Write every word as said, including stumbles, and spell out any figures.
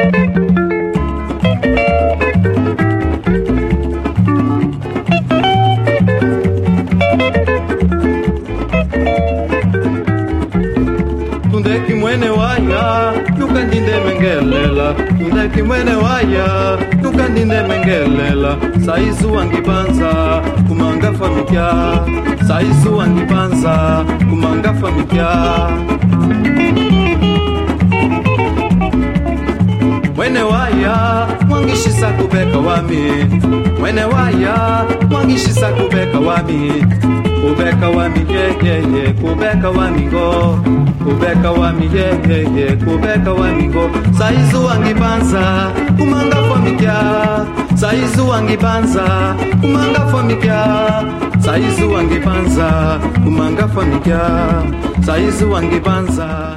Tundeki mwene waya, tukandinde mengelela. Tundeki mwene waya, tukandinde mengelela. Saizu wangibanza, kumanga famikya. Saizu wangibanza, kumanga famikya. Mwene waya, mwangishisa kubeka wami. Mwene waya, mwangishisa kubeka wami. Kubeka wami ye ye ye, kubeka wami go. Kubeka wami ye ye ye, kubeka wami go. Saizu wangibanza, kumanga famikya. Saizu wangibanza, kumanga famikya. Saizu wangibanza, kumanga famikya. Saizu wangibanza.